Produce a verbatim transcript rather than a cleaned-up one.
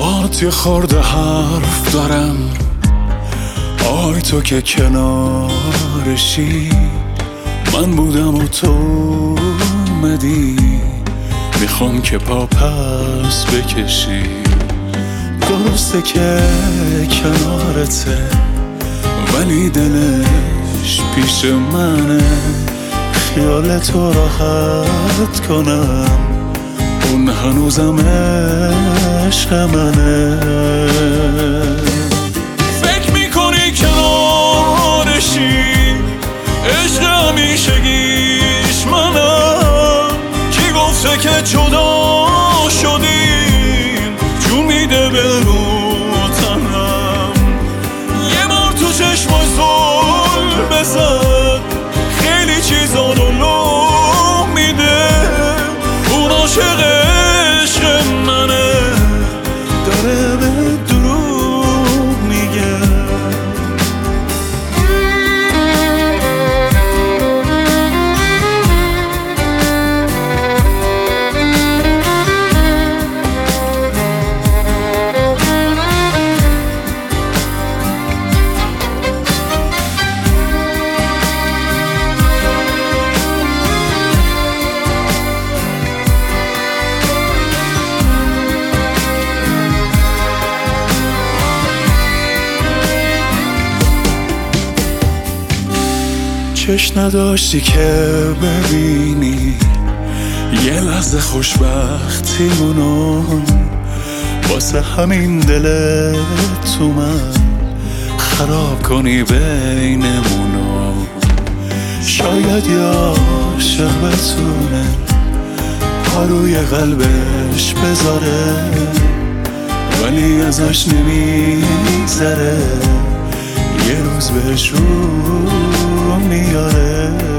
باهات یه خورده حرف دارم، آی تو که کنارشی، من بودم و تو اومدی، میخوام که پا پس بکشی. درسته که کنارته ولی دلش پیش منه، خیال تو راحت کنم اون هنوزم عشق منه. فکر میکنی کنارشی، عشق همیشگیش منم، کی گفته که جدا شدیم، جون میده به رو تنم. یه بار تو چشمای زل بزن، خیلی چیزا رو لو میده، اون عاشق عشق منه، داره به دروغ میگه. چش نداشتی که ببینی یه لحظه خوشبختیمونو، واسه همین دلت تو من خراب کنی بینمونو. شاید یه عاشق بتونه پا روی قلبش بذاره، ولی ازش نمیگذره، یه روز بهش رو میاره.